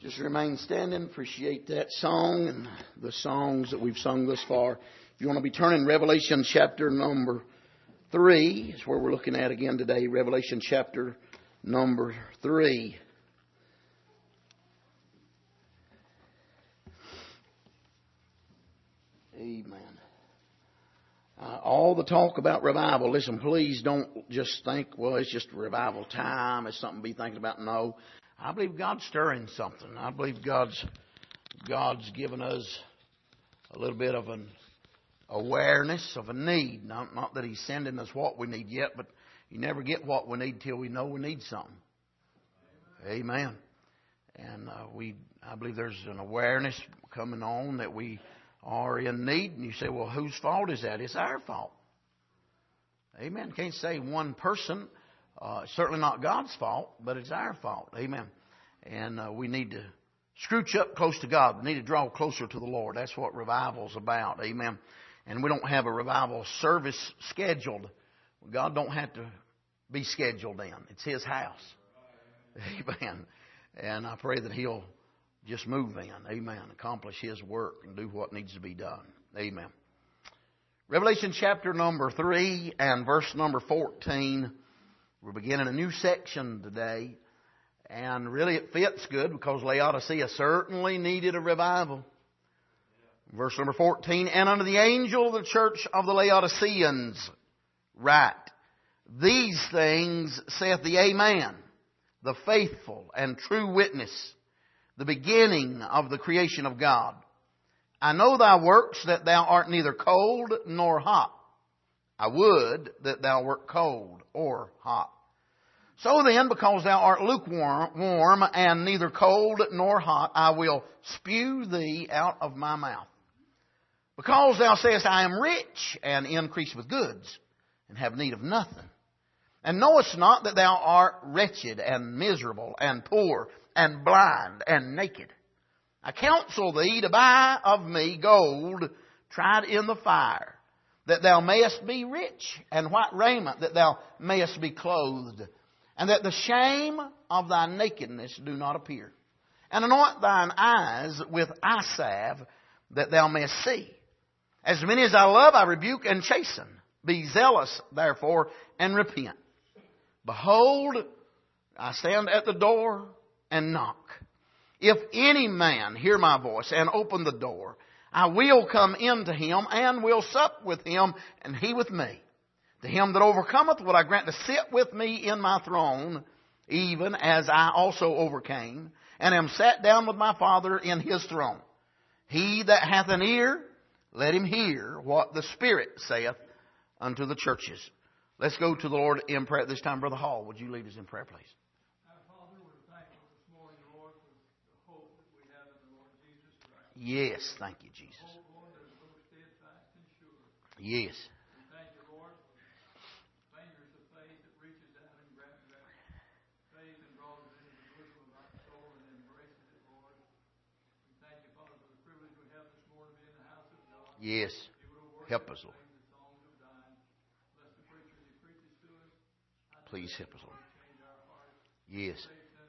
Just remain standing. Appreciate that song and the songs that we've sung thus far. If you want to be turning, Revelation chapter number 3 is where we're looking at again today. Revelation chapter number 3. Amen. All the talk about revival, listen, please don't just think, well, it's just revival time. It's something to be thinking about. No. I believe God's stirring something. I believe God's given us a little bit of an awareness of a need. Not that He's sending us what we need yet, but you never get what we need till we know we need something. Amen. And I believe there's an awareness coming on that we are in need. And you say, well, whose fault is that? It's our fault. Amen. Can't say one person. Certainly not God's fault, but it's our fault. Amen. And we need to scrooch up close to God. We need to draw closer to the Lord. That's what revival's about. Amen. And we don't have a revival service scheduled. God don't have to be scheduled in. It's His house. Amen. And I pray that He'll just move in. Amen. Accomplish His work and do what needs to be done. Amen. Revelation chapter number 3 and verse number 14. We're beginning a new section today, and really it fits good because Laodicea certainly needed a revival. Verse number 14, and unto the angel of the church of the Laodiceans write, these things saith the Amen, the faithful and true witness, the beginning of the creation of God. I know thy works, that thou art neither cold nor hot. I would that thou wert cold or hot. So then, because thou art lukewarm and neither cold nor hot, I will spew thee out of my mouth. Because thou sayest, I am rich and increase with goods, and have need of nothing, and knowest not that thou art wretched and miserable and poor and blind and naked. I counsel thee to buy of me gold tried in the fire, that thou mayest be rich, and white raiment, that thou mayest be clothed, and that the shame of thy nakedness do not appear. And anoint thine eyes with eye salve, that thou mayest see. As many as I love, I rebuke and chasten. Be zealous, therefore, and repent. Behold, I stand at the door and knock. If any man hear my voice and open the door, I will come into him and will sup with him, and he with me. To him that overcometh will I grant to sit with me in my throne, even as I also overcame, and am sat down with my Father in His throne. He that hath an ear, let him hear what the Spirit saith unto the churches. Let's go to the Lord in prayer at this time. Brother Hall, would you lead us in prayer, please? Our Father, we're thankful this morning, Lord, for the hope that we have in the Lord Jesus Christ. Yes, thank you, Jesus. Hope, Lord, that is so steadfast and sure. Yes. We thank you, Lord, for fingers of faith that reaches out and grabs that faith and draws it into the bosom of our soul and embraces it, Lord. We thank you, Father, for the privilege we have this morning to be in the house of God. Yes. Help us, Lord. Please help us, Lord. Yes.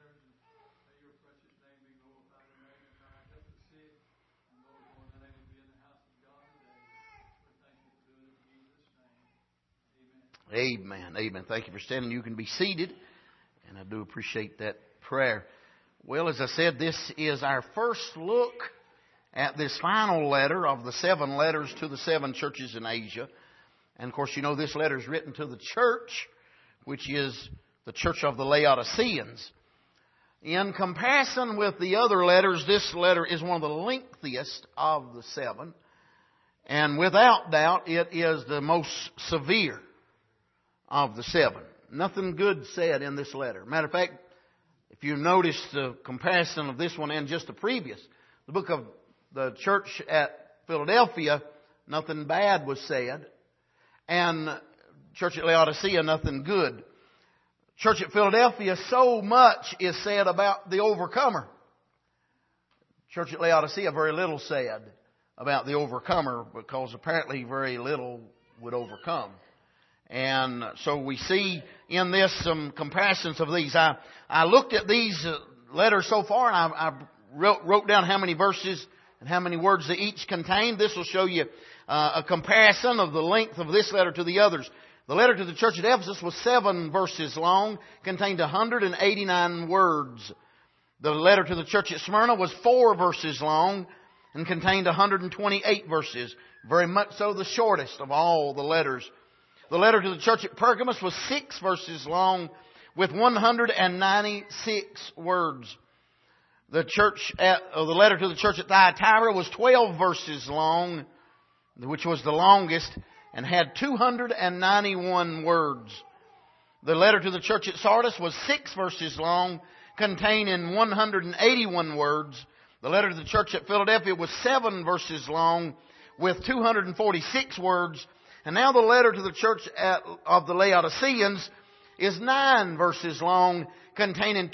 Amen. Amen. Thank you for standing. You can be seated. And I do appreciate that prayer. Well, as I said, this is our first look at this final letter of the 7 letters to the 7 churches in Asia. And of course, you know this letter is written to the church, which is the church of the Laodiceans. In comparison with the other letters, this letter is one of the lengthiest of the 7. And without doubt, it is the most severe of the 7. Nothing good said in this letter. Matter of fact, if you notice the comparison of this one and just the previous, the book of the church at Philadelphia, nothing bad was said. And church at Laodicea, nothing good. Church at Philadelphia, so much is said about the overcomer. Church at Laodicea, very little said about the overcomer, because apparently very little would overcome. And so we see in this some comparisons of these. I looked at these letters so far, and I wrote down how many verses and how many words they each contained. This will show you a comparison of the length of this letter to the others. The letter to the church at Ephesus was 7 verses long, contained 189 words. The letter to the church at Smyrna was 4 verses long and contained 128 verses. Very much so the shortest of all the letters. The letter to the church at Pergamos was 6 verses long with 196 words. The letter to the church at Thyatira was 12 verses long, which was the longest, and had 291 words. The letter to the church at Sardis was 6 verses long, containing 181 words. The letter to the church at Philadelphia was 7 verses long, with 246 words. And now the letter to the church of the Laodiceans is 9 verses long, containing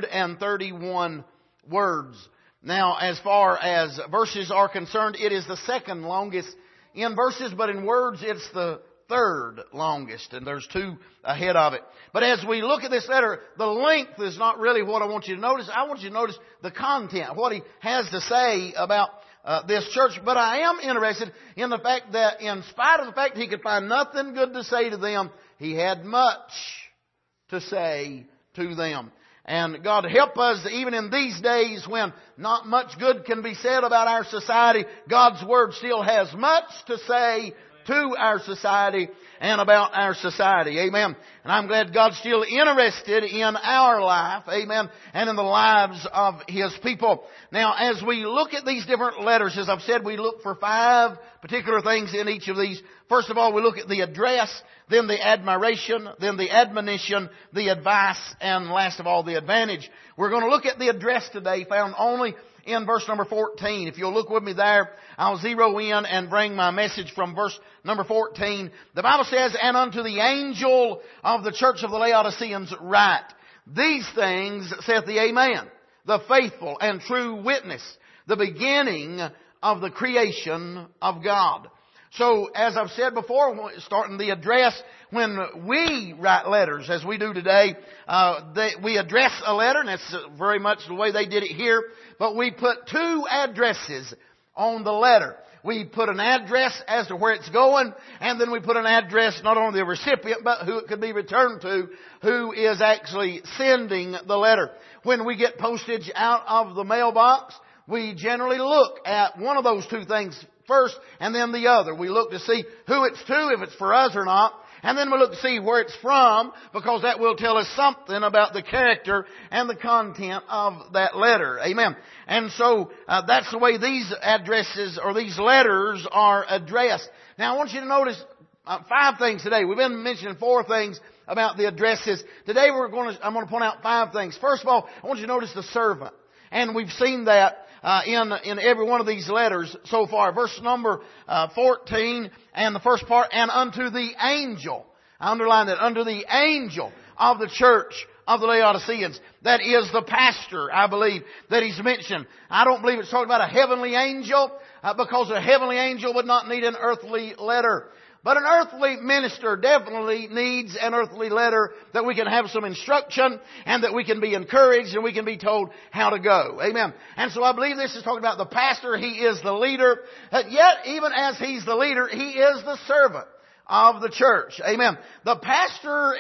231 words. Now, as far as verses are concerned, it is the second longest in verses, but in words it's the third longest, and there's 2 ahead of it. But as we look at this letter, the length is not really what I want you to notice. I want you to notice the content, what he has to say about this church. But I am interested in the fact that in spite of the fact he could find nothing good to say to them, he had much to say to them. And God help us, even in these days when not much good can be said about our society, God's Word still has much to say to our society and about our society. Amen. And I'm glad God's still interested in our life. Amen. And in the lives of His people. Now, as we look at these different letters, as I've said, we look for 5 particular things in each of these. First of all, we look at the address, then the admiration, then the admonition, the advice, and last of all, the advantage. We're going to look at the address today, found only in verse number 14. If you'll look with me there, I'll zero in and bring my message from verse number 14. The Bible says, "And unto the angel of the church of the Laodiceans write, These things saith the Amen, the faithful and true witness, the beginning of the creation of God." So, as I've said before, starting the address, when we write letters, as we do today, we address a letter, and that's very much the way they did it here, but we put 2 addresses on the letter. We put an address as to where it's going, and then we put an address not only the recipient, but who it could be returned to, who is actually sending the letter. When we get postage out of the mailbox, we generally look at one of those 2 things first, and then the other. We look to see who it's to, if it's for us or not. And then we look to see where it's from, because that will tell us something about the character and the content of that letter. Amen. And so that's the way these addresses or these letters are addressed. Now I want you to notice 5 things today. We've been mentioning 4 things about the addresses. Today I'm going to point out 5 things. First of all, I want you to notice the servant. And we've seen that in every one of these letters so far. Verse number 14 and the first part, "And unto the angel." I underline that. Unto the angel of the church of the Laodiceans. That is the pastor, I believe, that he's mentioned. I don't believe it's talking about a heavenly angel, because a heavenly angel would not need an earthly letter. But an earthly minister definitely needs an earthly letter, that we can have some instruction and that we can be encouraged and we can be told how to go. Amen. And so I believe this is talking about the pastor. He is the leader. Yet, even as he's the leader, he is the servant of the church. Amen. The pastor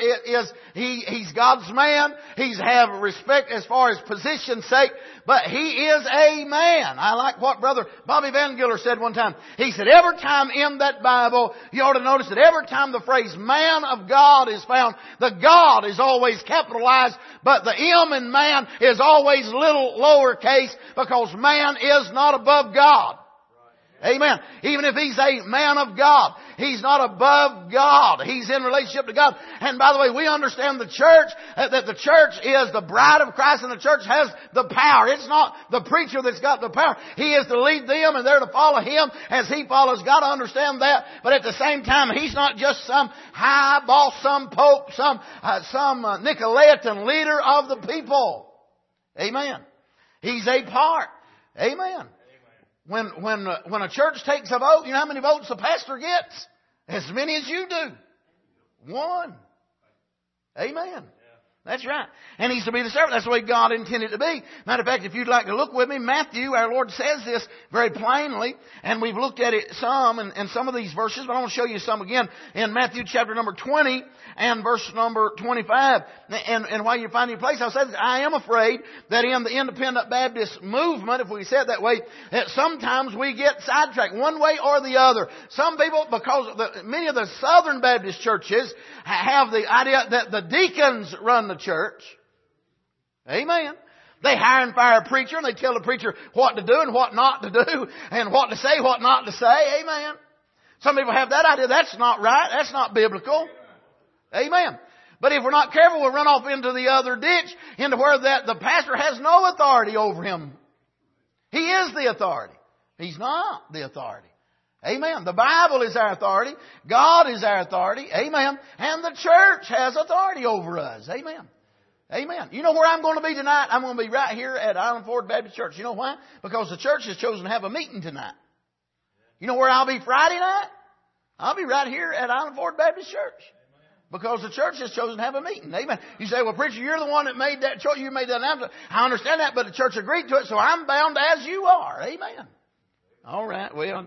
he's God's man. He's have respect as far as position's sake, but he is a man. I like what Brother Bobby Van Giller said one time. He said, every time in that Bible, you ought to notice that every time the phrase man of God is found, the God is always capitalized, but the M in man is always little lowercase, because man is not above God. Amen. Even if he's a man of God, he's not above God. He's in relationship to God. And by the way, we understand the church, that the church is the bride of Christ, and the church has the power. It's not the preacher that's got the power. He is to lead them, and they're to follow him as he follows God. I understand that. But at the same time, he's not just some high boss, some pope, some Nicolaitan leader of the people. Amen. He's a part. Amen. When a church takes a vote, you know how many votes the pastor gets? As many as you do. 1. Amen. That's right. And He's to be the servant. That's the way God intended it to be. Matter of fact, if you'd like to look with me, Matthew, our Lord says this very plainly, and we've looked at it some in some of these verses, but I want to show you some again in Matthew chapter number 20 and verse number 25. And while you find your place, I'll say this, I am afraid that in the independent Baptist movement, if we say it that way, that sometimes we get sidetracked one way or the other. Some people, because many of the Southern Baptist churches have the idea that the deacons run the church. Amen. They hire and fire a preacher and they tell the preacher what to do and what not to do and what to say, what not to say. Amen. Some people have that idea. That's not right. That's not biblical. Amen. But if we're not careful, we'll run off into the other ditch, into where the pastor has no authority over him. He is the authority. He's not the authority. Amen. The Bible is our authority. God is our authority. Amen. And the church has authority over us. Amen. Amen. You know where I'm going to be tonight? I'm going to be right here at Island Ford Baptist Church. You know why? Because the church has chosen to have a meeting tonight. You know where I'll be Friday night? I'll be right here at Island Ford Baptist Church. Because the church has chosen to have a meeting. Amen. You say, well, preacher, you're the one that made that choice. You made that announcement. I understand that, but the church agreed to it, so I'm bound as you are. Amen. All right. Well,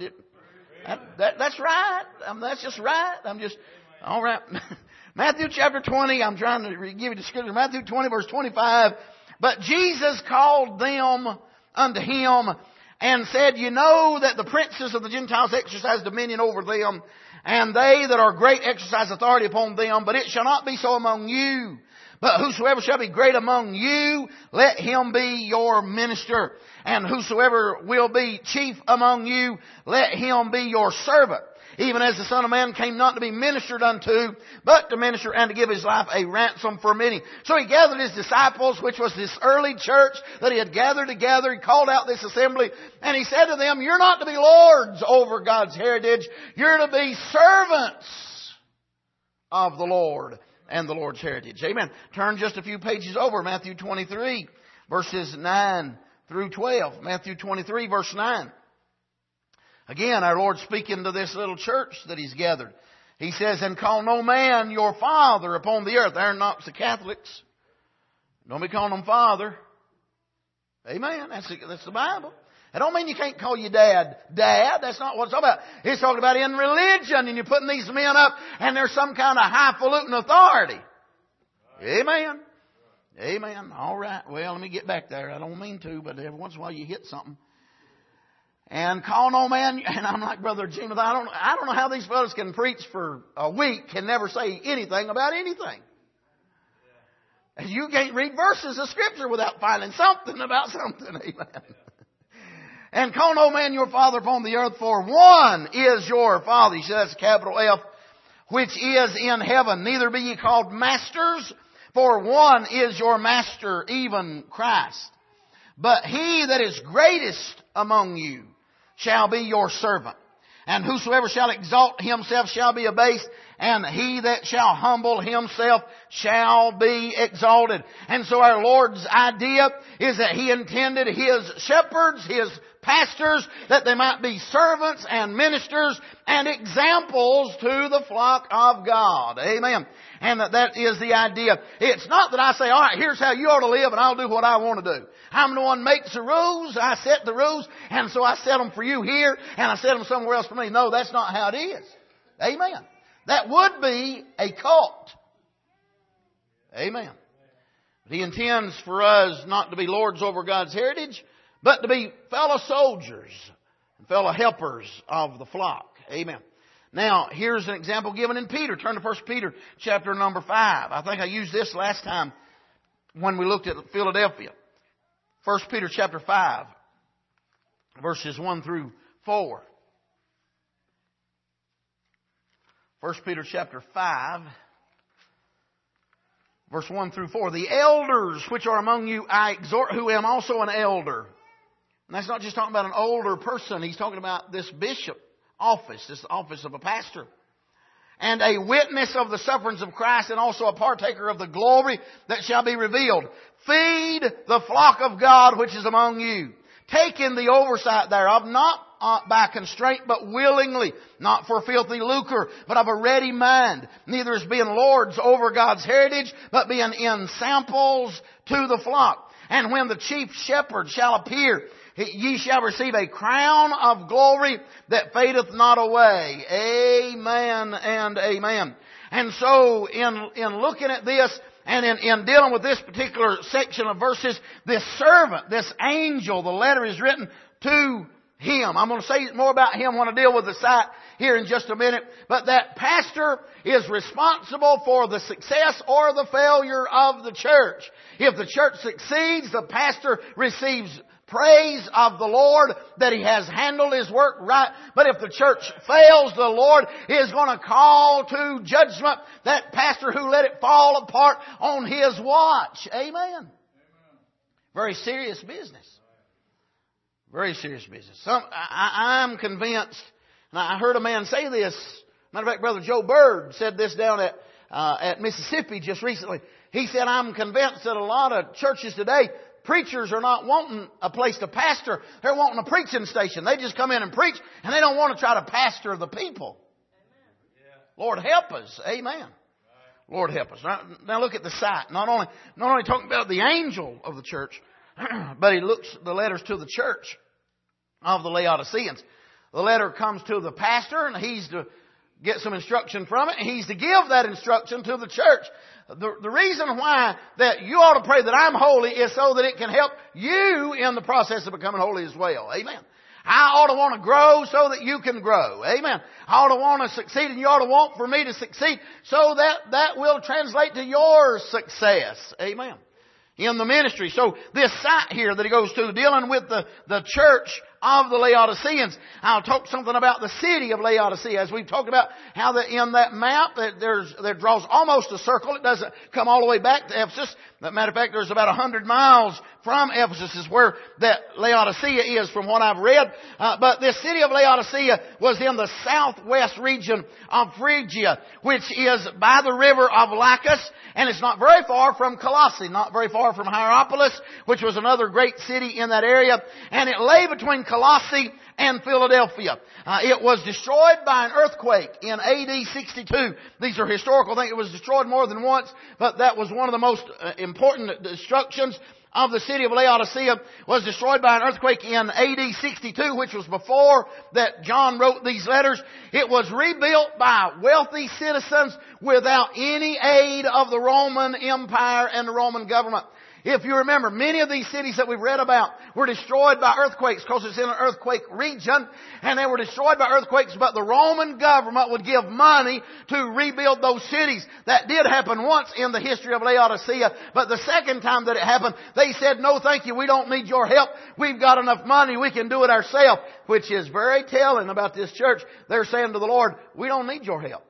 that's right. That's just right. All right. Matthew chapter 20, I'm trying to give you the scripture. Matthew 20 verse 25. But Jesus called them unto Him and said, you know that the princes of the Gentiles exercise dominion over them, and they that are great exercise authority upon them, but it shall not be so among you. But whosoever shall be great among you, let him be your minister. And whosoever will be chief among you, let him be your servant. Even as the Son of Man came not to be ministered unto, but to minister and to give His life a ransom for many. So He gathered His disciples, which was this early church that He had gathered together. He called out this assembly, and He said to them, you're not to be lords over God's heritage. You're to be servants of the Lord and the Lord's heritage. Amen. Turn just a few pages over, Matthew 23, verses 9 through 12. Matthew 23, verse 9. Again, our Lord speaking to this little church that He's gathered. He says, and call no man your father upon the earth. They're not the Catholics. Don't be calling them father. Amen. That's the Bible. That don't mean you can't call your dad dad. That's not what it's talking about. It's talking about in religion, and you're putting these men up, and there's some kind of highfalutin authority. Amen. Amen. All right. Well, let me get back there. I don't mean to, but every once in a while you hit something. And call no man, and I'm like Brother Jim, I don't know how these fellows can preach for a week, can never say anything about anything. And you can't read verses of Scripture without finding something about something. Amen. And call no man your father upon the earth, for one is your Father. He says, capital F, which is in heaven. Neither be ye called masters, for one is your master, even Christ. But he that is greatest among you shall be your servant. And whosoever shall exalt himself shall be abased, and he that shall humble himself shall be exalted. And so our Lord's idea is that He intended His shepherds, His pastors, that they might be servants and ministers and examples to the flock of God. Amen. And that is the idea. It's not that I say, all right, here's how you ought to live and I'll do what I want to do. I'm the one who makes the rules. I set the rules, and so I set them for you here and I set them somewhere else for me. No, that's not how it is. Amen. That would be a cult. Amen. But He intends for us not to be lords over God's heritage, but to be fellow soldiers and fellow helpers of the flock. Amen. Now, here's an example given in Peter. Turn to 1 Peter chapter number 5. I think I used this last time when we looked at Philadelphia. 1 Peter chapter 5, verses 1 through 4. 1 Peter chapter 5, verse 1 through 4. The elders which are among you I exhort, who am also an elder. And that's not just talking about an older person. He's talking about this bishop office, this office of a pastor. And a witness of the sufferings of Christ, and also a partaker of the glory that shall be revealed. Feed the flock of God which is among you, taking the oversight thereof, not by constraint, but willingly, not for filthy lucre, but of a ready mind, neither as being lords over God's heritage, but being ensamples to the flock. And when the chief shepherd shall appear, ye shall receive a crown of glory that fadeth not away. Amen and amen. And so in looking at this, and in dealing with this particular section of verses, this servant, this angel, the letter is written to him. I'm going to say more about him when I deal with the site here in just a minute. But that pastor is responsible for the success or the failure of the church. If the church succeeds, the pastor receives praise of the Lord that he has handled his work right. But if the church fails, the Lord is going to call to judgment that pastor who let it fall apart on his watch. Amen. Very serious business. Very serious business. I'm convinced, and I heard a man say this. Matter of fact, Brother Joe Bird said this down at Mississippi just recently. He said, I'm convinced that a lot of churches today, preachers are not wanting a place to pastor. They're wanting a preaching station. They just come in and preach, and they don't want to try to pastor the people. Lord help us. Amen. Lord help us. Now look at the site. Not only talking about the angel of the church, but he looks the letters to the church of the Laodiceans. The letter comes to the pastor, and he's to get some instruction from it. He's to give that instruction to the church. The reason why that you ought to pray that I'm holy is so that it can help you in the process of becoming holy as well. Amen. I ought to want to grow so that you can grow. Amen. I ought to want to succeed, and you ought to want for me to succeed so that will translate to your success. Amen. In the ministry. So this site here that he goes to, dealing with the church of the Laodiceans. I'll talk something about the city of Laodicea, as we've talked about how in that map there draws almost a circle. It doesn't come all the way back to Ephesus. As a matter of fact, there's about 100 miles from Ephesus is where that Laodicea is from what I've read. But this city of Laodicea was in the southwest region of Phrygia, which is by the river of Lycus, and it's not very far from Colossae, not very far from Hierapolis, which was another great city in that area. And it lay between Colossae and Philadelphia. It was destroyed by an earthquake in AD 62. These are historical things. It was destroyed more than once, but that was one of the most important destructions of the city of Laodicea. Was destroyed by an earthquake in AD 62, which was before that John wrote these letters. It was rebuilt by wealthy citizens without any aid of the Roman Empire and the Roman government. If you remember, many of these cities that we've read about were destroyed by earthquakes because it's in an earthquake region, and they were destroyed by earthquakes, but the Roman government would give money to rebuild those cities. That did happen once in the history of Laodicea, but the second time that it happened, they said, no thank you, we don't need your help. We've got enough money, we can do it ourselves, which is very telling about this church. They're saying to the Lord, we don't need your help.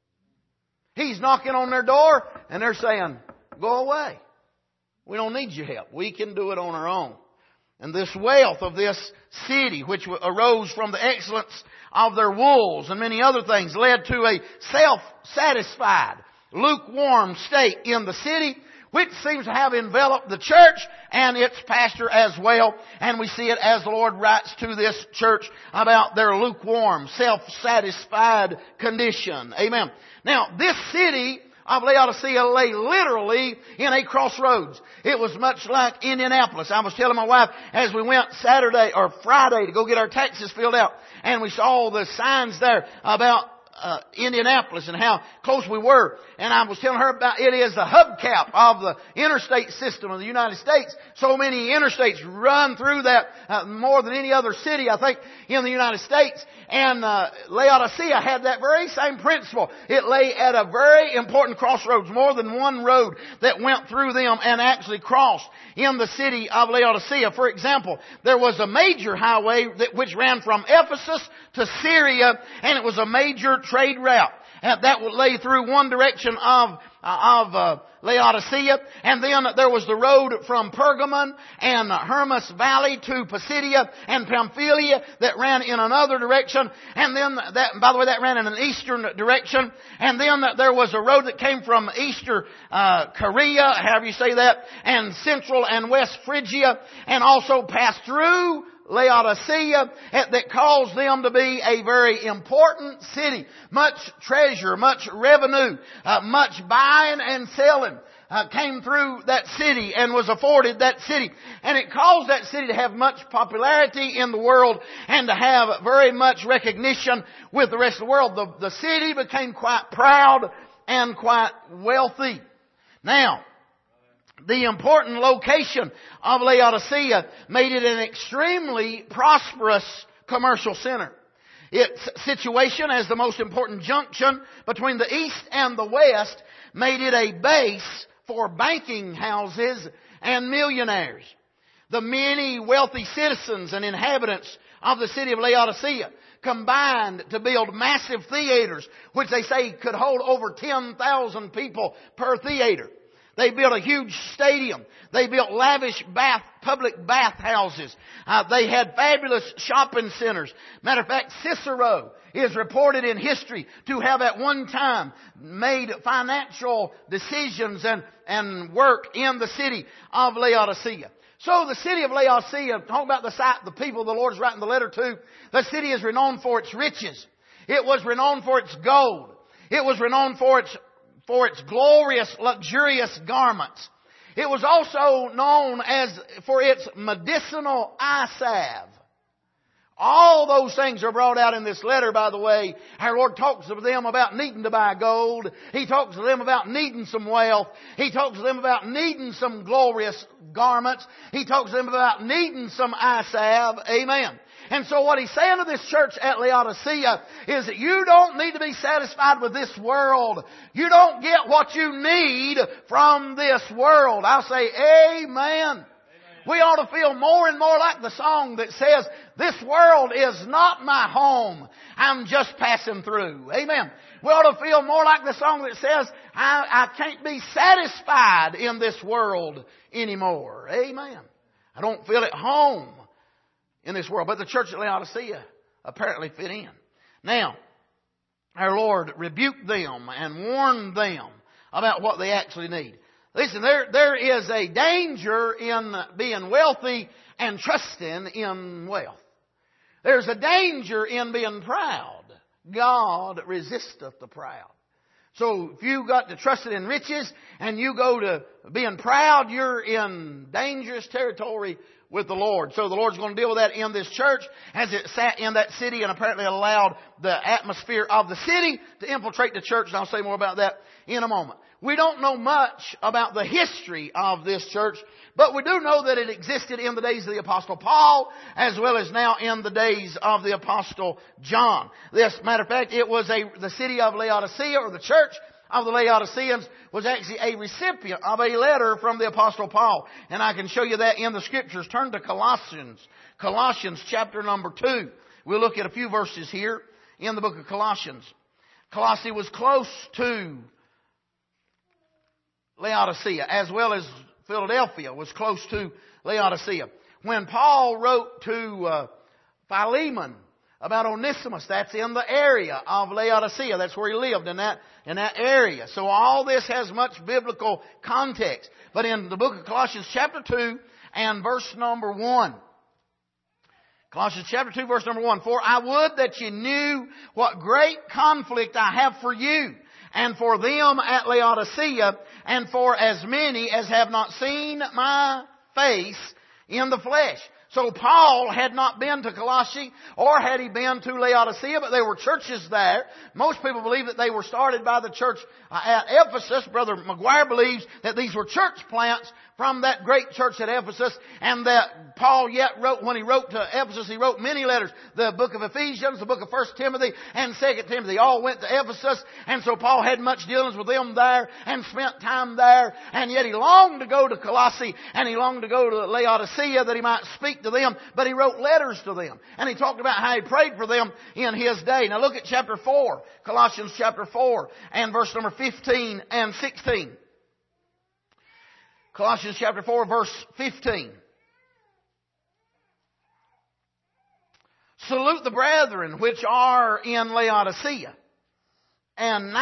He's knocking on their door, and they're saying, go away. We don't need your help. We can do it on our own. And this wealth of this city, which arose from the excellence of their walls and many other things, led to a self-satisfied, lukewarm state in the city, which seems to have enveloped the church and its pastor as well. And we see it as the Lord writes to this church about their lukewarm, self-satisfied condition. Amen. Now, this city of Laodicea lay literally in a crossroads. It was much like Indianapolis. I was telling my wife as we went Saturday or Friday to go get our taxes filled out, and we saw the signs there about Indianapolis and how close we were. And I was telling her about it is the hubcap of the interstate system of the United States. So many interstates run through that more than any other city, I think, in the United States. And Laodicea had that very same principle. It lay at a very important crossroads, more than one road that went through them and actually crossed in the city of Laodicea. For example, there was a major highway which ran from Ephesus to Syria, and it was a major trade route. And that would lay through one direction of Laodicea. And then there was the road from Pergamon and Hermus Valley to Pisidia and Pamphylia that ran in another direction. And then that, by the way, that ran in an eastern direction. And then there was a road that came from Eastern Korea, however you say that, and Central and West Phrygia, and also passed through Laodicea, that caused them to be a very important city. Much treasure, much revenue, much buying and selling came through that city and was afforded that city. And it caused that city to have much popularity in the world and to have very much recognition with the rest of the world. The city became quite proud and quite wealthy. Now, the important location of Laodicea made it an extremely prosperous commercial center. Its situation as the most important junction between the east and the west made it a base for banking houses and millionaires. The many wealthy citizens and inhabitants of the city of Laodicea combined to build massive theaters, which they say could hold over 10,000 people per theater. They built a huge stadium. They built lavish public bath houses. They had fabulous shopping centers. Matter of fact, Cicero is reported in history to have at one time made financial decisions and work in the city of Laodicea. So the city of Laodicea, talk about the people the Lord is writing the letter to. The city is renowned for its riches. It was renowned for its gold. It was renowned for its glorious, luxurious garments. It was also known for its medicinal eye salve. All those things are brought out in this letter, by the way. Our Lord talks to them about needing to buy gold. He talks to them about needing some wealth. He talks to them about needing some glorious garments. He talks to them about needing some eye salve. Amen. And so what he's saying to this church at Laodicea is that you don't need to be satisfied with this world. You don't get what you need from this world. I'll say amen. We ought to feel more and more like the song that says, this world is not my home. I'm just passing through. Amen. We ought to feel more like the song that says, I can't be satisfied in this world anymore. Amen. I don't feel at home in this world. But the church at Laodicea apparently fit in. Now, our Lord rebuked them and warned them about what they actually need. Listen, there is a danger in being wealthy and trusting in wealth. There's a danger in being proud. God resisteth the proud. So if you got to trusting in riches and you go to being proud, you're in dangerous territory with the Lord. So the Lord's going to deal with that in this church as it sat in that city and apparently allowed the atmosphere of the city to infiltrate the church. And I'll say more about that in a moment. We don't know much about the history of this church, but we do know that it existed in the days of the Apostle Paul as well as now in the days of the Apostle John. This, matter of fact, it was the city of Laodicea, or the church of the Laodiceans, was actually a recipient of a letter from the Apostle Paul. And I can show you that in the Scriptures. Turn to Colossians. Colossians chapter number 2. We'll look at a few verses here in the book of Colossians. Colossae was close to Laodicea, as well as Philadelphia was close to Laodicea. When Paul wrote to Philemon about Onesimus, that's in the area of Laodicea. That's where he lived, in that area. So all this has much biblical context. But in the book of Colossians chapter 2 and verse number 1. Colossians chapter 2 verse number 1. For I would that you knew what great conflict I have for you and for them at Laodicea, and for as many as have not seen my face in the flesh. So Paul had not been to Colossae, or had he been to Laodicea, but there were churches there. Most people believe that they were started by the church at Ephesus. Brother McGuire believes that these were church plants from that great church at Ephesus, and that Paul yet wrote, when he wrote to Ephesus, he wrote many letters. The book of Ephesians, the book of 1 Timothy, and 2 Timothy all went to Ephesus, and so Paul had much dealings with them there, and spent time there, and yet he longed to go to Colossae, and he longed to go to Laodicea that he might speak to them, but he wrote letters to them, and he talked about how he prayed for them in his day. Now look at chapter 4, Colossians chapter 4, and verse number 15 and 16. Colossians chapter 4, verse 15. Salute the brethren which are in Laodicea, and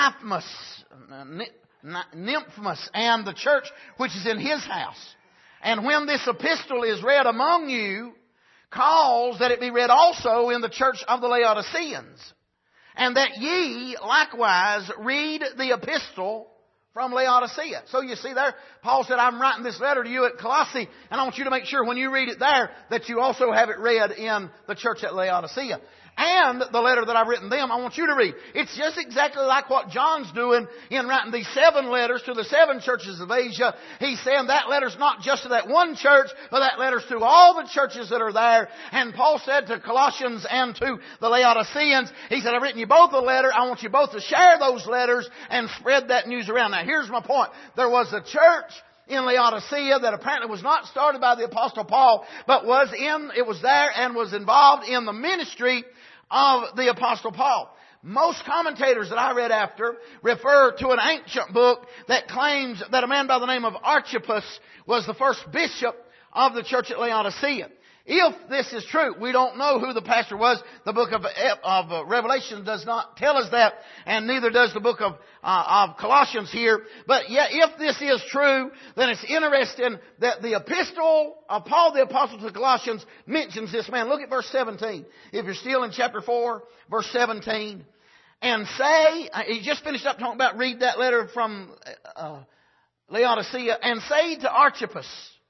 Nymphimus, and the church which is in his house. And when this epistle is read among you, cause that it be read also in the church of the Laodiceans, and that ye likewise read the epistle from Laodicea. So you see there, Paul said, I'm writing this letter to you at Colossae, and I want you to make sure when you read it there that you also have it read in the church at Laodicea. And the letter that I've written them, I want you to read. It's just exactly like what John's doing in writing these 7 letters to the 7 churches of Asia. He's saying that letter's not just to that one church, but that letter's to all the churches that are there. And Paul said to Colossians and to the Laodiceans, he said, I've written you both a letter. I want you both to share those letters and spread that news around. Now here's my point. There was a church in Laodicea that apparently was not started by the Apostle Paul, but it was there and was involved in the ministry of the Apostle Paul. Most commentators that I read after refer to an ancient book that claims that a man by the name of Archippus was the first bishop of the church at Laodicea. If this is true, we don't know who the pastor was. The book of Revelation does not tell us that, and neither does the book of Colossians here. But yet, if this is true, then it's interesting that the epistle of Paul the Apostle to Colossians mentions this man. Look at verse 17. If you're still in chapter 4, verse 17. And say, he just finished up talking about, read that letter from Laodicea, and say to Archippus,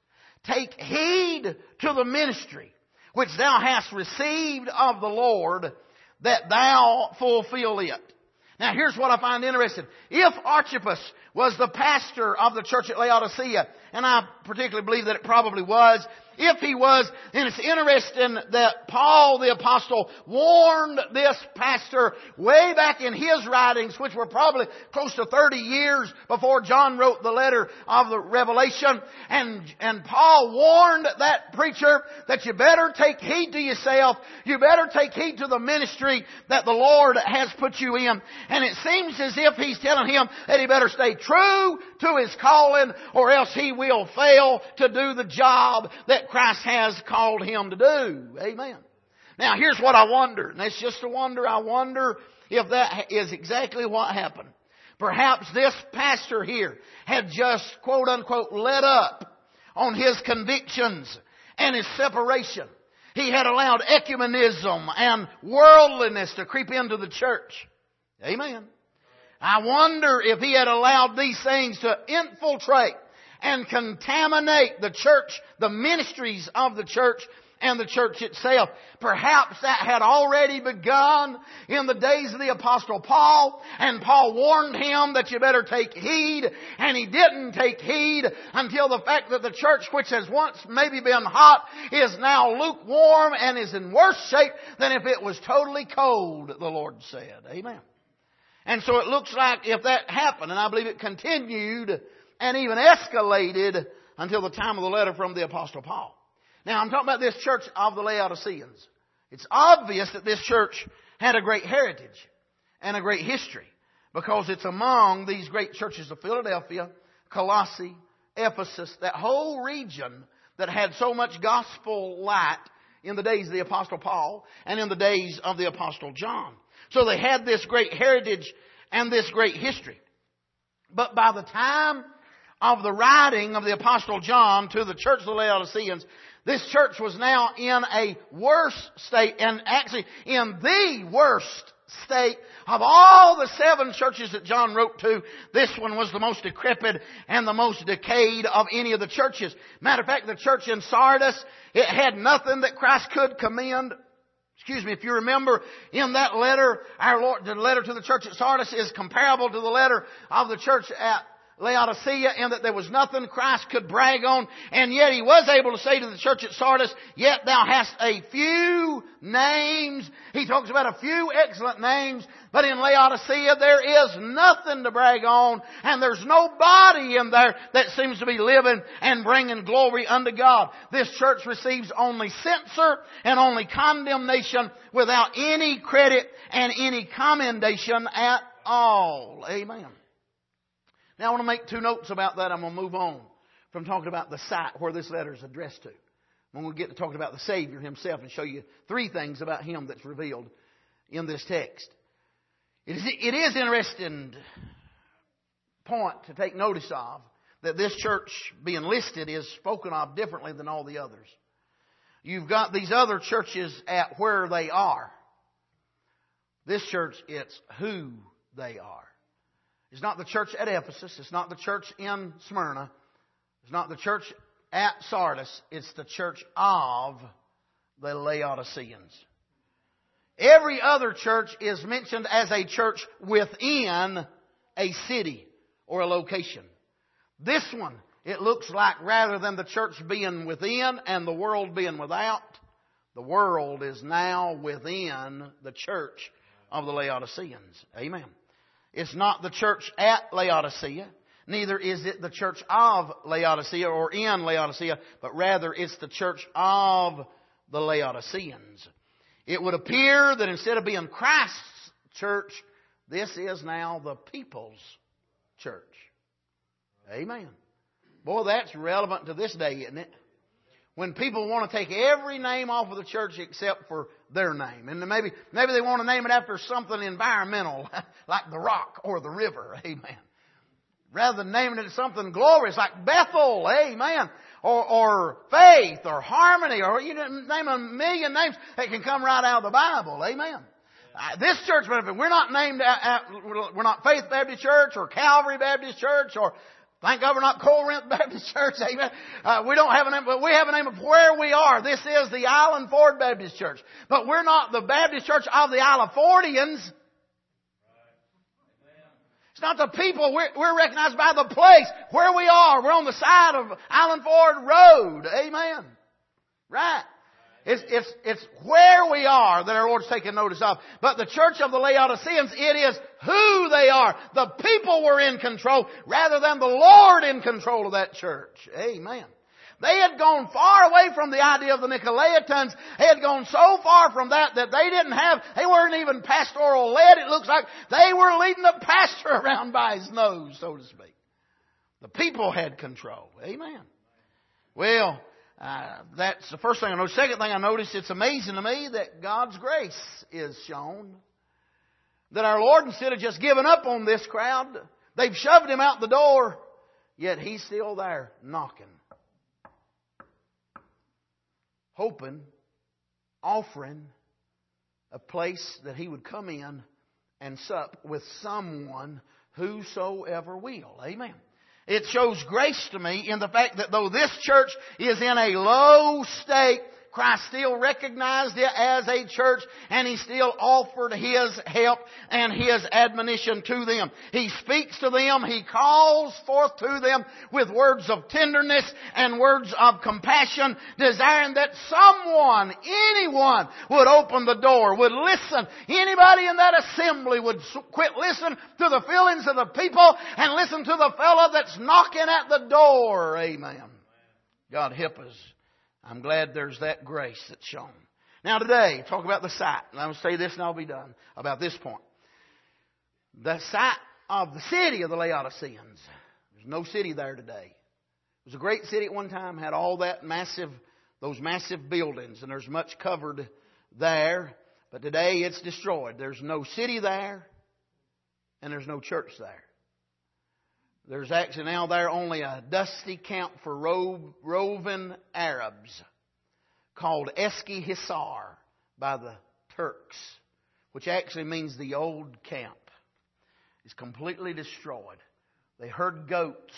take heed to the ministry which thou hast received of the Lord, that thou fulfill it. Now here's what I find interesting. If Archippus was the pastor of the church at Laodicea, and I particularly believe that it probably was, if he was, then it's interesting that Paul the Apostle warned this pastor way back in his writings, which were probably close to 30 years before John wrote the letter of the Revelation. And Paul warned that preacher that you better take heed to yourself. You better take heed to the ministry that the Lord has put you in. And it seems as if he's telling him that he better stay true to his calling, or else he will fail to do the job that Christ has called him to do. Amen. Now here's what I wonder, and it's just a wonder. I wonder if that is exactly what happened. Perhaps this pastor here had just, quote unquote, let up on his convictions and his separation. He had allowed ecumenism and worldliness to creep into the church. Amen. I wonder if he had allowed these things to infiltrate and contaminate the church, the ministries of the church, and the church itself. Perhaps that had already begun in the days of the Apostle Paul, and Paul warned him that you better take heed, and he didn't take heed until the fact that the church, which has once maybe been hot, is now lukewarm and is in worse shape than if it was totally cold, the Lord said. Amen. And so it looks like if that happened, and I believe it continued and even escalated until the time of the letter from the Apostle Paul. Now I'm talking about this church of the Laodiceans. It's obvious that this church had a great heritage and a great history, because it's among these great churches of Philadelphia, Colossae, Ephesus, that whole region that had so much gospel light in the days of the Apostle Paul and in the days of the Apostle John. So they had this great heritage and this great history. But by the time of the writing of the Apostle John to the church of the Laodiceans, this church was now in a worse state, and actually in the worst state of all the 7 churches that John wrote to. This one was the most decrepit and the most decayed of any of the churches. Matter of fact, the church in Sardis, it had nothing that Christ could commend. If you remember in that letter, the letter to the church at Sardis is comparable to the letter of the church at Laodicea, in that there was nothing Christ could brag on, and yet He was able to say to the church at Sardis, yet thou hast a few names. He talks about a few excellent names, but in Laodicea there is nothing to brag on, and there's nobody in there that seems to be living and bringing glory unto God. This church receives only censure and only condemnation, without any credit and any commendation at all. Amen. Now I want to make 2 notes about that. I'm going to move on from talking about the site where this letter is addressed to. When we get to talking about the Savior Himself and show you 3 things about Him that's revealed in this text. It is interesting point to take notice of that this church being listed is spoken of differently than all the others. You've got these other churches at where they are. This church, it's who they are. It's not the church at Ephesus. It's not the church in Smyrna. It's not the church at Sardis. It's the church of the Laodiceans. Every other church is mentioned as a church within a city or a location. This one, it looks like rather than the church being within and the world being without, the world is now within the church of the Laodiceans. Amen. It's not the church at Laodicea. Neither is it the church of Laodicea or in Laodicea, but rather it's the church of the Laodiceans. It would appear that instead of being Christ's church, this is now the people's church. Amen. Boy, that's relevant to this day, isn't it? When people want to take every name off of the church except for their name. And maybe they want to name it after something environmental, like the rock or the river. Amen. Rather than naming it something glorious like Bethel. Amen. Or faith or harmony, or you name a million names that can come right out of the Bible. Amen. This church, we're not named, we're not Faith Baptist Church or Calvary Baptist Church or thank God we're not Corinth Baptist Church. Amen. We don't have a name, but we have a name of where we are. This is the Island Ford Baptist Church. But we're not the Baptist Church of the Island-Fordians. It's not the people. We're recognized by the place where we are. We're on the side of Island Ford Road. Amen. Right. It's where we are that our Lord's taking notice of. But the church of the Laodiceans, it is who they are. The people were in control rather than the Lord in control of that church. Amen. They had gone far away from the idea of the Nicolaitans. They had gone so far from that they weren't even pastoral led. It looks like they were leading the pastor around by his nose, so to speak. The people had control. Amen. Well, that's the first thing I noticed. Second thing I noticed, it's amazing to me that God's grace is shown. That our Lord, instead of just giving up on this crowd, they've shoved Him out the door, yet He's still there knocking. Hoping, offering a place that He would come in and sup with someone whosoever will. Amen. It shows grace to me in the fact that though this church is in a low state, Christ still recognized it as a church and He still offered His help and His admonition to them. He speaks to them. He calls forth to them with words of tenderness and words of compassion, desiring that someone, anyone, would open the door, would listen. Anybody in that assembly would quit listening to the feelings of the people and listen to the fellow that's knocking at the door. Amen. God help us. I'm glad there's that grace that's shown. Now today, talk about the site. And I'm going to say this and I'll be done about this point. The site of the city of the Laodiceans. There's no city there today. It was a great city at one time, had all those massive buildings, and there's much covered there. But today it's destroyed. There's no city there, and there's no church there. There's actually now there only a dusty camp for roving Arabs called Eski Hisar by the Turks, which actually means the old camp. It's completely destroyed. They herd goats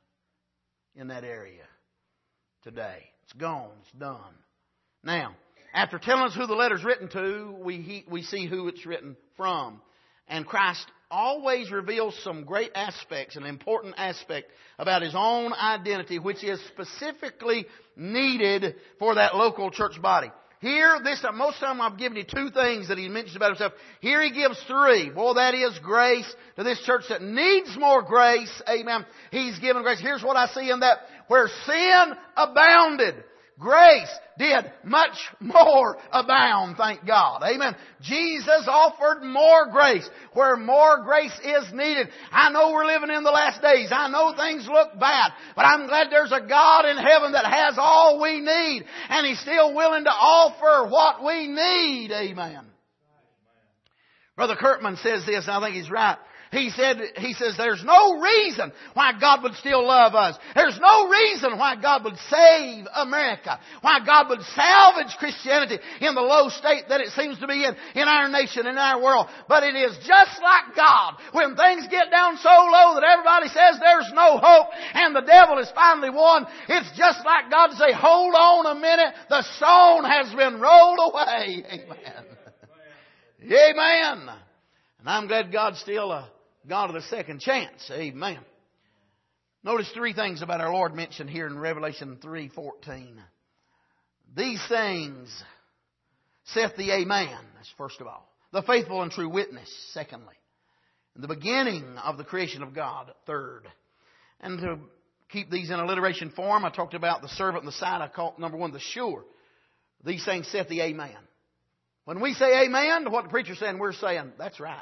in that area today. It's gone. It's done. Now, after telling us who the letter's written to, we see who it's written from. And Christ always reveals some great aspects, an important aspect about His own identity, which is specifically needed for that local church body. Here, most of the time I've given you 2 things that He mentions about Himself. Here He gives 3. Boy, that is grace to this church that needs more grace. Amen. He's given grace. Here's what I see in that. Where sin abounded, grace did much more abound, thank God. Amen. Jesus offered more grace where more grace is needed. I know we're living in the last days. I know things look bad. But I'm glad there's a God in heaven that has all we need. And He's still willing to offer what we need. Amen. Brother Kurtman says this, and I think he's right. He says, there's no reason why God would still love us. There's no reason why God would save America. Why God would salvage Christianity in the low state that it seems to be in our nation, in our world. But it is just like God. When things get down so low that everybody says there's no hope and the devil is finally won, it's just like God to say, hold on a minute. The stone has been rolled away. Amen. Amen. And I'm glad God's still a God of the second chance. Amen. Notice three things about our Lord mentioned here in Revelation 3:14. These things saith the Amen. That's first of all. The faithful and true witness. Secondly. And the beginning of the creation of God. Third. And to keep these in alliteration form, I talked about the servant and the sign. I called number one the sure. These things saith the Amen. When we say amen to what the preacher's saying, we're saying, that's right.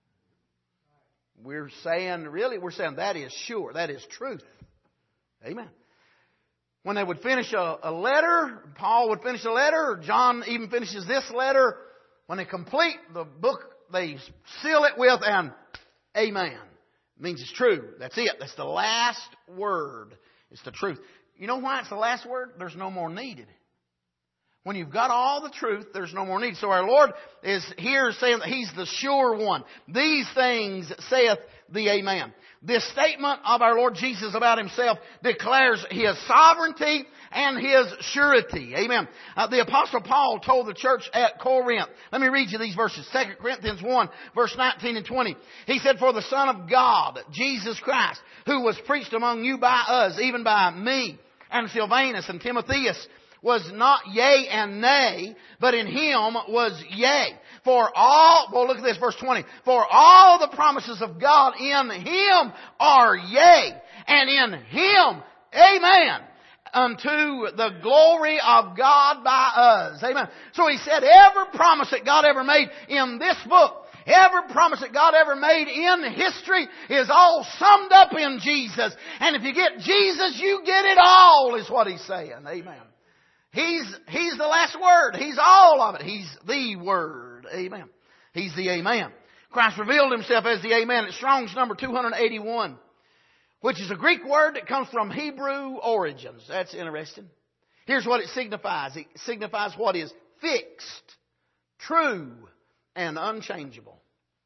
We're saying that is sure. That is truth. Amen. When they would finish a letter, Paul would finish a letter, or John even finishes this letter, when they complete the book, they seal it with an amen. It means it's true. That's it. That's the last word. It's the truth. You know why it's the last word? There's no more needed. When you've got all the truth, there's no more need. So our Lord is here saying that He's the sure one. These things saith the Amen. This statement of our Lord Jesus about Himself declares His sovereignty and His surety. Amen. The Apostle Paul told the church at Corinth. Let me read you these verses. 2 Corinthians 1, verse 19 and 20. He said, for the Son of God, Jesus Christ, who was preached among you by us, even by me, and Silvanus and Timotheus, was not yea and nay, but in Him was yea. For all, well look at this, verse 20. For all the promises of God in Him are yea, and in Him, amen, unto the glory of God by us. Amen. So he said every promise that God ever made in this book, every promise that God ever made in history is all summed up in Jesus. And if you get Jesus, you get it all, is what He's saying. Amen. He's the last word. He's all of it. He's the Word. Amen. He's the Amen. Christ revealed Himself as the Amen. It's Strong's number 281, which is a Greek word that comes from Hebrew origins. That's interesting. Here's what it signifies. It signifies what is fixed, true, and unchangeable.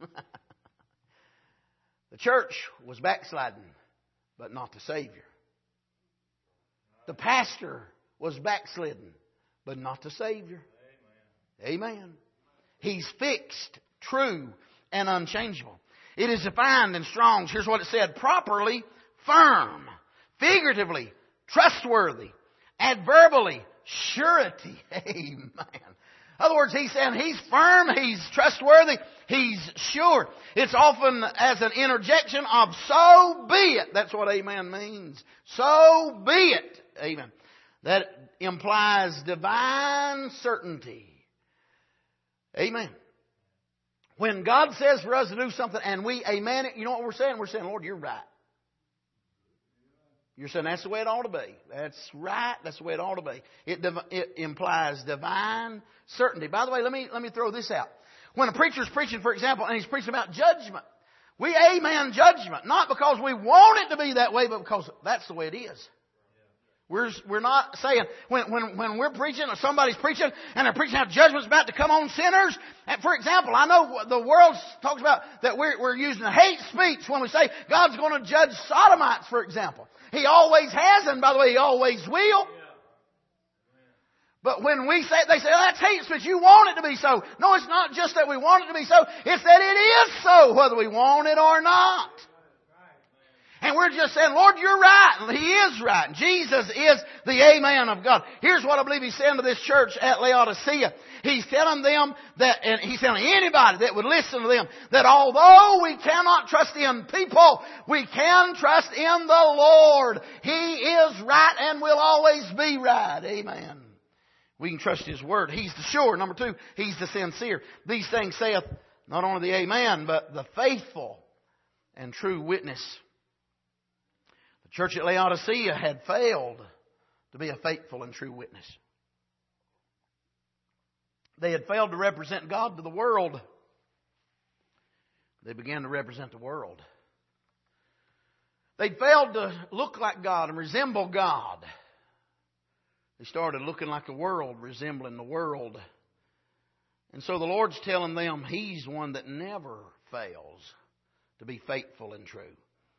The church was backsliding, but not the Savior. The pastor was backslidden, but not the Savior. Amen. He's fixed, true, and unchangeable. It is defined in Strong's. Here's what it said. Properly firm. Figuratively trustworthy. Adverbally surety. Amen. In other words, He's saying He's firm, He's trustworthy, He's sure. It's often as an interjection of so be it. That's what amen means. So be it. Amen. That implies divine certainty. Amen. When God says for us to do something and we amen it, you know what we're saying? We're saying, Lord, you're right. You're saying that's the way it ought to be. That's right. That's the way it ought to be. It implies divine certainty. By the way, let me throw this out. When a preacher's preaching, for example, and he's preaching about judgment, we amen judgment. Not because we want it to be that way, but because that's the way it is. We're not saying, when we're preaching or somebody's preaching and they're preaching how judgment's about to come on sinners. And for example, I know the world talks about that we're using hate speech when we say God's going to judge sodomites, for example. He always has, and by the way, He always will. But when we say, they say, oh, that's hate speech. You want it to be so. No, it's not just that we want it to be so. It's that it is so, whether we want it or not. And we're just saying, Lord, you're right. And He is right. Jesus is the Amen of God. Here's what I believe He's saying to this church at Laodicea. He's telling them that, and He's telling anybody that would listen to them, that although we cannot trust in people, we can trust in the Lord. He is right and will always be right. Amen. We can trust His Word. He's the sure. Number 2, He's the sincere. These things saith not only the Amen, but the faithful and true witness. The church at Laodicea had failed to be a faithful and true witness. They had failed to represent God to the world. They began to represent the world. They'd failed to look like God and resemble God. They started looking like the world, resembling the world. And so the Lord's telling them He's one that never fails to be faithful and true.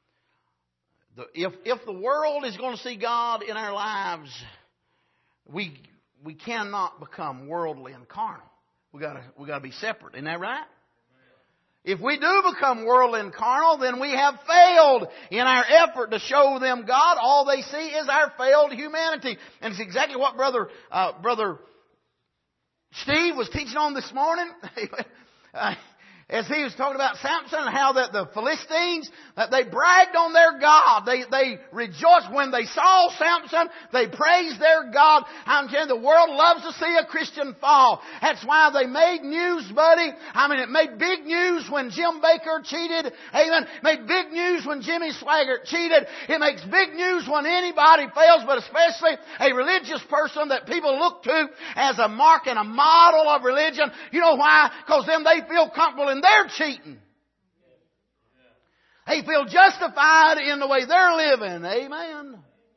If the world is going to see God in our lives, we cannot become worldly and carnal. We got to be separate. Isn't that right? If we do become worldly and carnal, then we have failed in our effort to show them God. All they see is our failed humanity. And it's exactly what Brother Steve was teaching on this morning. As he was talking about Samson and how that the Philistines, that they bragged on their God. They rejoiced when they saw Samson. They praised their God. I'm telling you, the world loves to see a Christian fall. That's why they made news, buddy. I mean, it made big news when Jim Baker cheated. Amen. It made big news when Jimmy Swaggart cheated. It makes big news when anybody fails, but especially a religious person that people look to as a mark and a model of religion. You know why? Because then they feel comfortable in their cheating. They feel justified in the way they're living. Amen.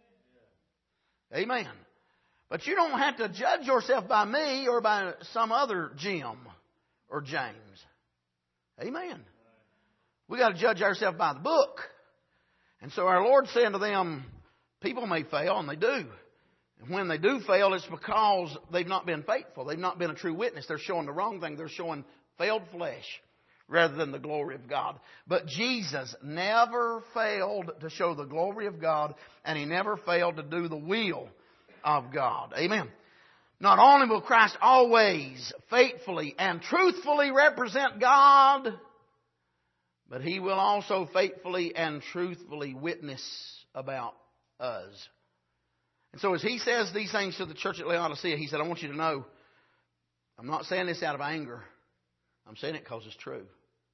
Amen. But you don't have to judge yourself by me or by some other Jim or James. Amen. We got to judge ourselves by the book. And so our Lord's saying to them, people may fail, and they do. And when they do fail, it's because they've not been faithful. They've not been a true witness. They're showing the wrong thing. They're showing failed flesh rather than the glory of God. But Jesus never failed to show the glory of God, and He never failed to do the will of God. Amen. Not only will Christ always faithfully and truthfully represent God, but He will also faithfully and truthfully witness about us. And so as He says these things to the church at Laodicea, He said, I want you to know, I'm not saying this out of anger. I'm saying it because it's true.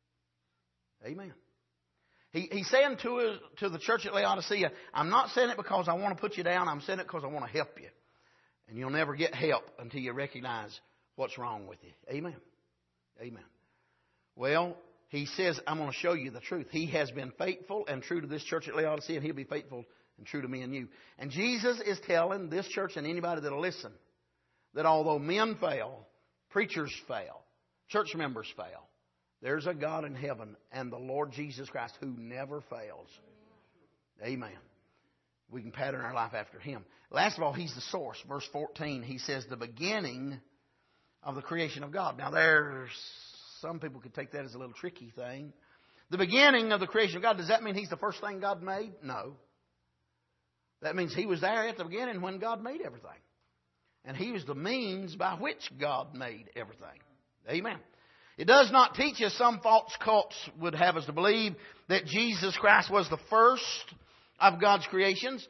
Amen. He's saying to the church at Laodicea, I'm not saying it because I want to put you down. I'm saying it because I want to help you. And you'll never get help until you recognize what's wrong with you. Amen. Amen. Well, He says, I'm going to show you the truth. He has been faithful and true to this church at Laodicea, and He'll be faithful and true to me and you. And Jesus is telling this church and anybody that will listen that although men fail, preachers fail, church members fail, there's a God in heaven and the Lord Jesus Christ who never fails. Amen. We can pattern our life after Him. Last of all, He's the source. Verse 14, He says the beginning of the creation of God. Now there's some people could take that as a little tricky thing. The beginning of the creation of God, does that mean He's the first thing God made? No. That means He was there at the beginning when God made everything. And He was the means by which God made everything. Amen. It does not teach us, some false cults would have us to believe, that Jesus Christ was the first of God's creations.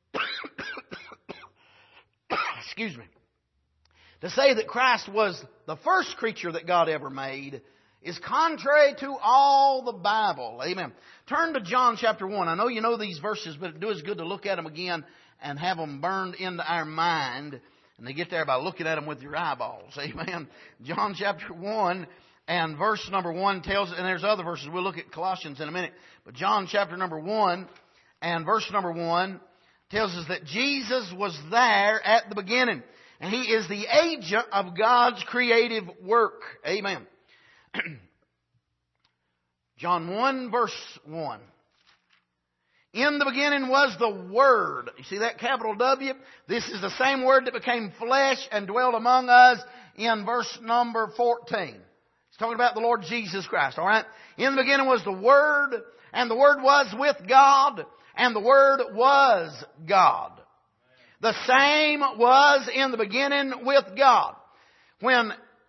Excuse me. To say that Christ was the first creature that God ever made is contrary to all the Bible. Amen. Turn to John chapter 1. I know you know these verses, but it does good to look at them again and have them burned into our mind. And they get there by looking at them with your eyeballs. Amen. John chapter 1 and verse number 1 tells, and there's other verses. We'll look at Colossians in a minute. But John chapter number 1 and verse number 1 tells us that Jesus was there at the beginning. And He is the agent of God's creative work. Amen. John 1 verse 1. In the beginning was the Word. You see that capital W? This is the same Word that became flesh and dwelt among us in verse number 14. It's talking about the Lord Jesus Christ, alright? In the beginning was the Word, and the Word was with God. and the Word was God. The same was in the beginning with God. When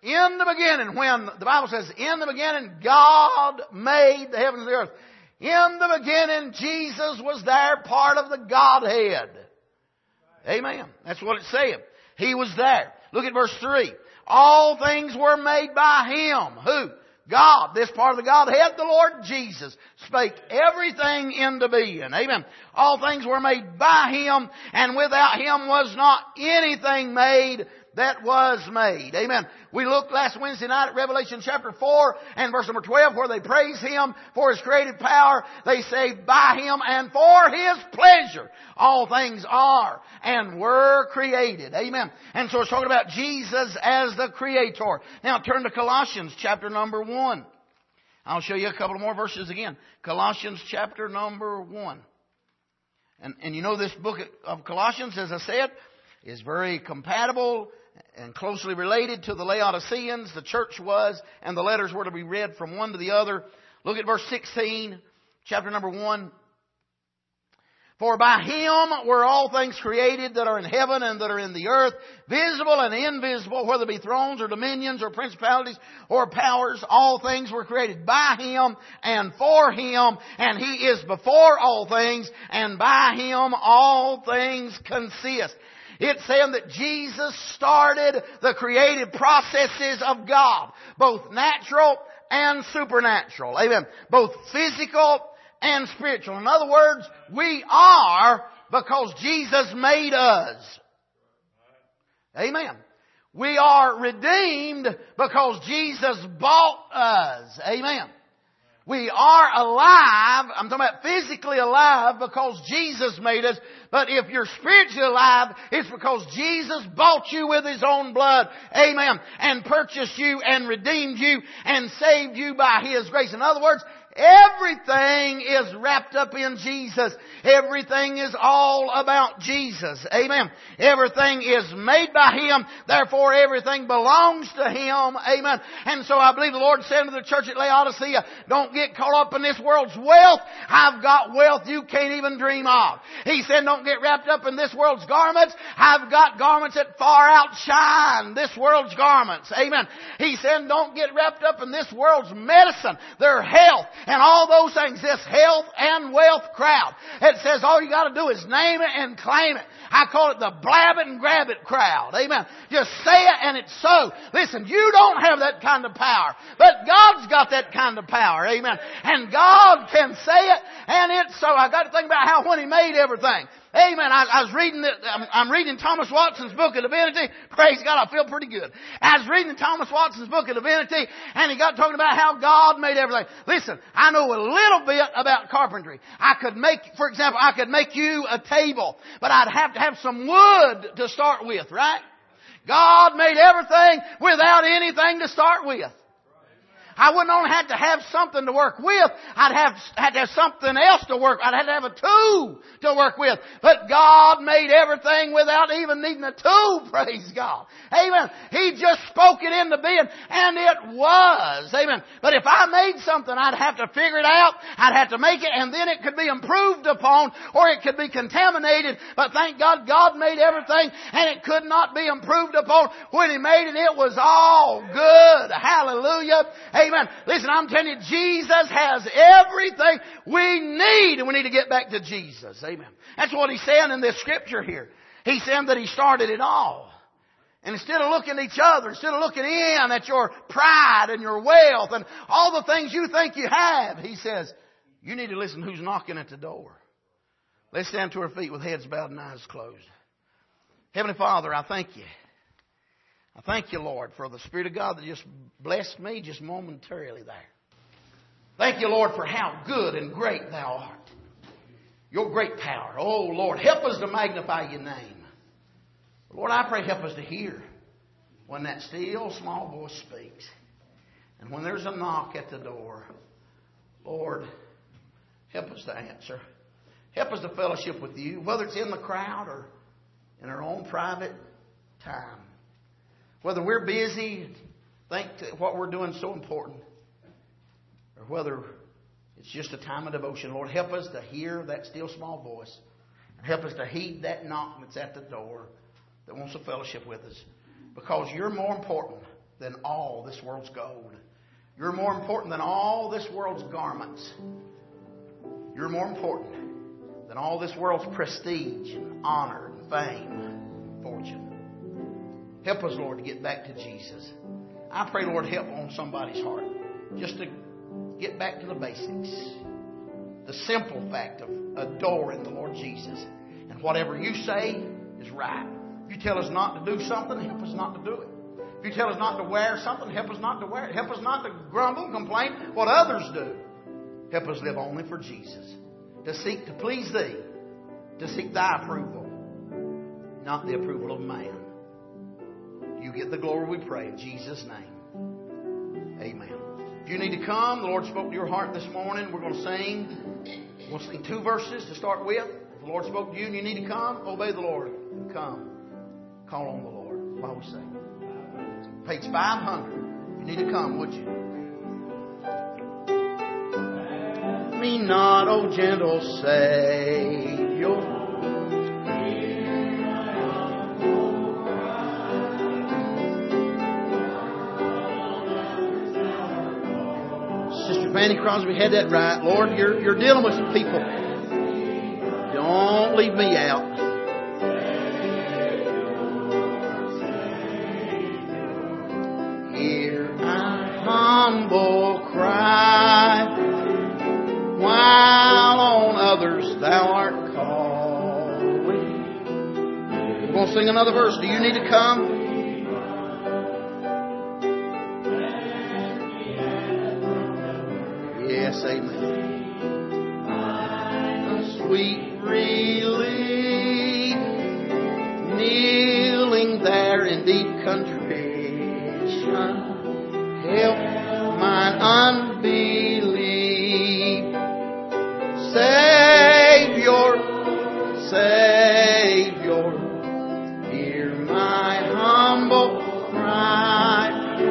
the Bible says, in the beginning God made the heavens and the earth. In the beginning Jesus was there, part of the Godhead. Amen. That's what it's saying. He was there. Look at verse 3. All things were made by Him. Who? God. This part of the Godhead, the Lord Jesus, spake everything into being. Amen. All things were made by Him, and without Him was not anything made that was made. Amen. We looked last Wednesday night at Revelation chapter 4 and verse number 12 where they praise Him for His creative power. They say by Him and for His pleasure all things are and were created. Amen. And so it's talking about Jesus as the Creator. Now turn to Colossians chapter number 1. I'll show you a couple more verses again. Colossians chapter number 1. And you know this book of Colossians, as I said, is very compatible and closely related to the Laodiceans. The church was, and the letters were to be read from one to the other. Look at verse 16, chapter number 1. For by Him were all things created that are in heaven and that are in the earth, visible and invisible, whether it be thrones or dominions or principalities or powers. All things were created by Him and for Him, and He is before all things, and by Him all things consist. It's saying that Jesus started the creative processes of God, both natural and supernatural. Amen. Both physical and spiritual. In other words, we are because Jesus made us. Amen. We are redeemed because Jesus bought us. Amen. We are alive, I'm talking about physically alive because Jesus made us, but if you're spiritually alive, it's because Jesus bought you with His own blood, amen, and purchased you and redeemed you and saved you by His grace. In other words, everything is wrapped up in Jesus. Everything is all about Jesus. Amen. Everything is made by Him. Therefore, everything belongs to Him. Amen. And so I believe the Lord said to the church at Laodicea, don't get caught up in this world's wealth. I've got wealth you can't even dream of. He said, don't get wrapped up in this world's garments. I've got garments that far outshine this world's garments. Amen. He said, don't get wrapped up in this world's medicine, their health, and all those things, this health and wealth crowd. It says all you got to do is name it and claim it. I call it the blab it and grab it crowd. Amen. Just say it and it's so. Listen, you don't have that kind of power, but God's got that kind of power. Amen. And God can say it and it's so. I got to think about how when He made everything. Amen. I'm reading Thomas Watson's book of Divinity. Praise God, I feel pretty good. I was reading Thomas Watson's book of Divinity, and he got talking about how God made everything. Listen, I know a little bit about carpentry. For example, I could make you a table, but I'd have to have some wood to start with, right? God made everything without anything to start with. I wouldn't only have to have something to work with, I'd have to have something else to work. I'd have to have a tool to work with. But God made everything without even needing a tool, praise God. Amen. He just spoke it into being, and it was. Amen. But if I made something, I'd have to figure it out, I'd have to make it, and then it could be improved upon, or it could be contaminated. But thank God, God made everything, and it could not be improved upon. When He made it, it was all good. Hallelujah. Amen. Listen, I'm telling you, Jesus has everything we need, and we need to get back to Jesus. Amen. That's what He's saying in this scripture here. He's saying that He started it all. And instead of looking at each other, instead of looking in at your pride and your wealth and all the things you think you have, He says, you need to listen who's knocking at the door. Let's stand to our feet with heads bowed and eyes closed. Heavenly Father, I thank You. I thank You, Lord, for the Spirit of God that just blessed me just momentarily there. Thank You, Lord, for how good and great Thou art. Your great power. Oh, Lord, help us to magnify Your name. Lord, I pray help us to hear when that still small voice speaks. And when there's a knock at the door, Lord, help us to answer. Help us to fellowship with You, whether it's in the crowd or in our own private time. Whether we're busy, think that what we're doing is so important, or whether It's just a time of devotion. Lord, help us to hear that still small voice. And help us to heed that knock that's at the door that wants to fellowship with us. Because you're more important than all this world's gold. You're more important than all this world's garments. You're more important than all this world's prestige and honor and fame and fortune. Help us, Lord, to get back to Jesus. I pray, Lord, help on somebody's heart. Just to get back to the basics. The simple fact of adoring the Lord Jesus. And whatever you say is right. If you tell us not to do something, help us not to do it. If you tell us not to wear something, help us not to wear it. Help us not to grumble and complain what others do. Help us live only for Jesus. To seek to please Thee. To seek Thy approval. Not the approval of man. You get the glory, we pray, in Jesus' name. Amen. If you need to come, the Lord spoke to your heart this morning. We're going to sing. We'll sing 2 verses to start with. If the Lord spoke to you and you need to come, obey the Lord. Come. Call on the Lord while we sing. Page 500. If you need to come, would you? Me not, O gentle Savior. Sister Fanny Crosby had that right. Lord, you're dealing with some people. Don't leave me out. Hear my humble cry, while on others Thou art calling. We're going to sing another verse. Do you need to come? Yes, amen. A sweet relief, kneeling there in deep contrition, help mine unbelief. Savior, Savior, hear my humble cry.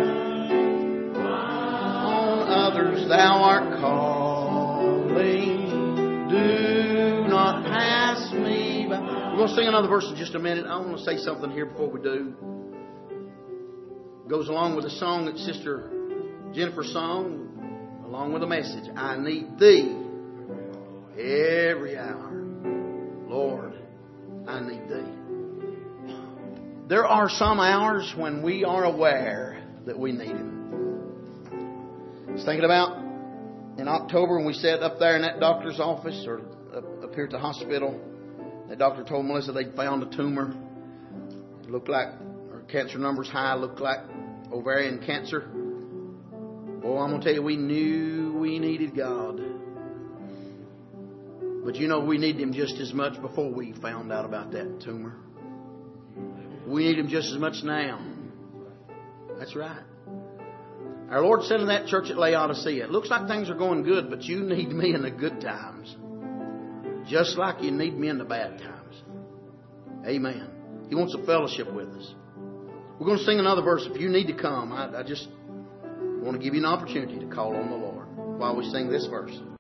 On others Thou art calling. Do not pass me by. We're going to sing another verse in just a minute. I want to say something here before we do. It goes along with the song that Sister Jennifer sung, along with a message. I need Thee every hour. Lord, I need Thee. There are some hours when we are aware that we need Him. I was thinking about in October when we sat up there in that doctor's office or up here at the hospital. That doctor told Melissa they'd found a tumor. It looked like her cancer numbers high, looked like ovarian cancer. Boy, I'm going to tell you, we knew we needed God. But you know, we needed Him just as much before we found out about that tumor. We need Him just as much now. That's right. Our Lord said in that church at Laodicea, it looks like things are going good, but you need me in the good times. Just like you need me in the bad times. Amen. He wants a fellowship with us. We're going to sing another verse. If you need to come, I just want to give you an opportunity to call on the Lord while we sing this verse.